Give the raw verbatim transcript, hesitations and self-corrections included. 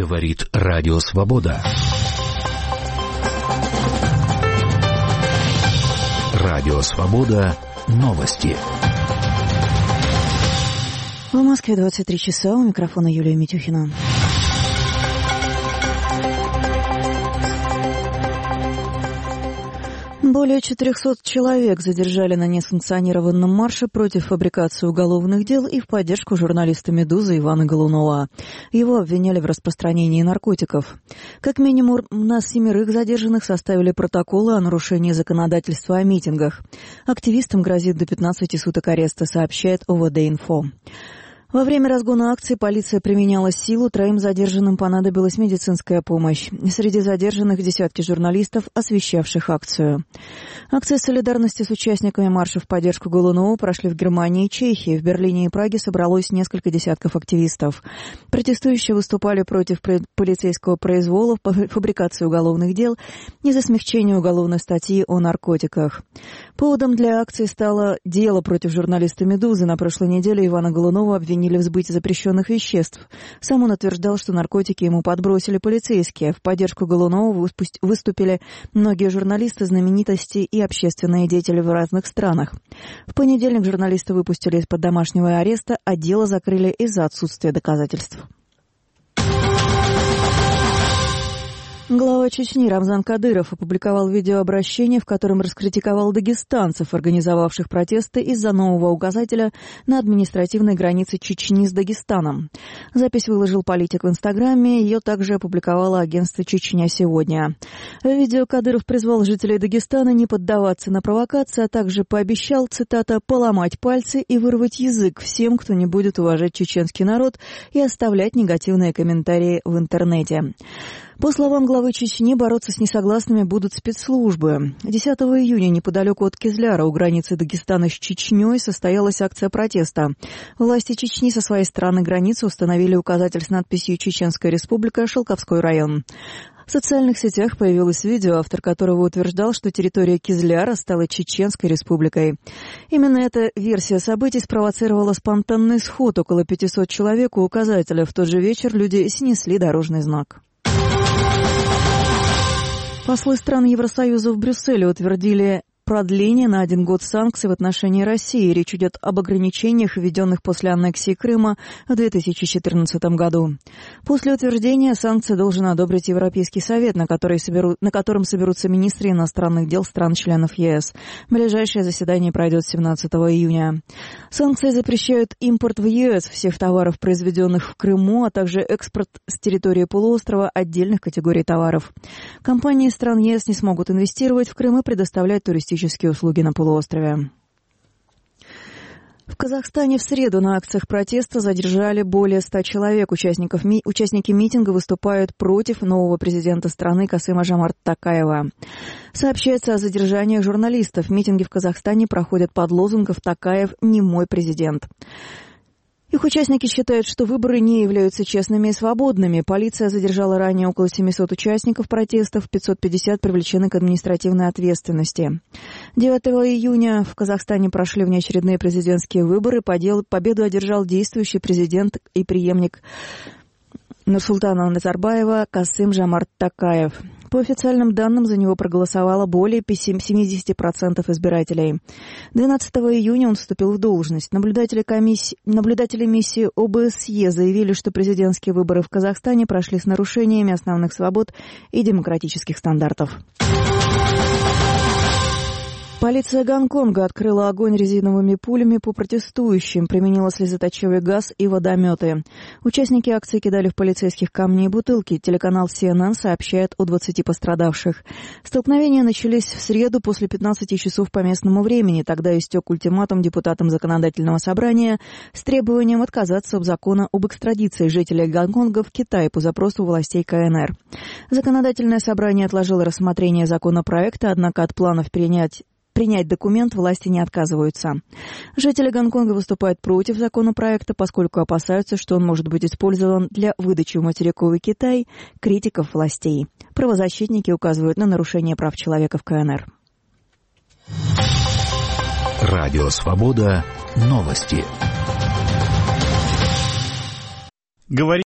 Говорит Радио Свобода. Радио Свобода. Новости. В Москве двадцать три часа. У микрофона Юлия Митюхина. Более четырехсот человек задержали на несанкционированном марше против фабрикации уголовных дел и в поддержку журналиста «Медузы» Ивана Голунова. Его обвиняли в распространении наркотиков. Как минимум на семерых задержанных составили протоколы о нарушении законодательства о митингах. Активистам грозит до пятнадцати суток ареста, сообщает О В Д-Инфо. Во время разгона акции полиция применяла силу, троим задержанным понадобилась медицинская помощь. Среди задержанных десятки журналистов, освещавших акцию. Акции солидарности с участниками марша в поддержку Голунова прошли в Германии и Чехии. В Берлине и Праге собралось несколько десятков активистов. Протестующие выступали против полицейского произвола, фабрикации уголовных дел и за смягчение уголовной статьи о наркотиках. Поводом для акции стало дело против журналиста «Медузы». На прошлой неделе Ивана Голунова обвинили в сбытии запрещенных веществ. Сам он утверждал, что наркотики ему подбросили полицейские. В поддержку Голунова выступили многие журналисты, знаменитости и общественные деятели в разных странах. В понедельник журналиста выпустили из-под домашнего ареста, а дело закрыли из-за отсутствия доказательств. Глава Чечни Рамзан Кадыров опубликовал видеообращение, в котором раскритиковал дагестанцев, организовавших протесты из-за нового указателя на административной границе Чечни с Дагестаном. Запись выложил политик в Инстаграме, ее также опубликовало агентство «Чечня сегодня». В видео Кадыров призвал жителей Дагестана не поддаваться на провокации, а также пообещал, цитата, «поломать пальцы и вырвать язык всем, кто не будет уважать чеченский народ и оставлять негативные комментарии в интернете». По словам главы Чечни, бороться с несогласными будут спецслужбы. десятого июня неподалеку от Кизляра, у границы Дагестана с Чечней, состоялась акция протеста. Власти Чечни со своей стороны границы установили указатель с надписью «Чеченская республика, Шелковской район». В социальных сетях появилось видео, автор которого утверждал, что территория Кизляра стала Чеченской республикой. Именно эта версия событий спровоцировала спонтанный сход около пятисот человек у указателя. В тот же вечер люди снесли дорожный знак. Послы стран Евросоюза в Брюсселе утвердили продление на один год санкций в отношении России. Речь идет об ограничениях, введенных после аннексии Крыма в две тысячи четырнадцатом году. После утверждения санкций должен одобрить Европейский совет, на, который соберу, на котором соберутся министры иностранных дел стран-членов Е С. Ближайшее заседание пройдет семнадцатого июня. Санкции запрещают импорт в Е С всех товаров, произведенных в Крыму, а также экспорт с территории полуострова отдельных категорий товаров. Компании стран Е С не смогут инвестировать в Крым и предоставлять туристические услуги на полуострове. В Казахстане в среду на акциях протеста задержали более ста человек. Участников, ми, участники митинга выступают против нового президента страны Касыма-Жомарта Токаева. Сообщается о задержаниях журналистов. Митинги в Казахстане проходят под лозунгом «Токаев не мой президент». Их участники считают, что выборы не являются честными и свободными. Полиция задержала ранее около семисот участников протестов, пятьсот пятьдесят привлечены к административной ответственности. девятого июня в Казахстане прошли внеочередные президентские выборы. Победу одержал действующий президент и преемник Нурсултана Назарбаева Касым-Жомарт Токаев. По официальным данным, за него проголосовало более семидесяти процентов избирателей. двенадцатого июня он вступил в должность. Наблюдатели, комиссии, наблюдатели миссии О Бэ Эс Е заявили, что президентские выборы в Казахстане прошли с нарушениями основных свобод и демократических стандартов. Полиция Гонконга открыла огонь резиновыми пулями по протестующим, применила слезоточивый газ и водометы. Участники акции кидали в полицейских камни и бутылки. Телеканал Си Эн Эн сообщает о двадцати пострадавших. Столкновения начались в среду после пятнадцати часов по местному времени. Тогда истек ультиматум депутатам Законодательного собрания с требованием отказаться от закона об экстрадиции жителей Гонконга в Китай по запросу властей Ка Эн Эр. Законодательное собрание отложило рассмотрение законопроекта, однако от планов принять Принять документ власти не отказываются. Жители Гонконга выступают против законопроекта, поскольку опасаются, что он может быть использован для выдачи в материковый Китай критиков властей. Правозащитники указывают на нарушение прав человека в Ка Эн Эр. Радио Свобода. Новости. Говорит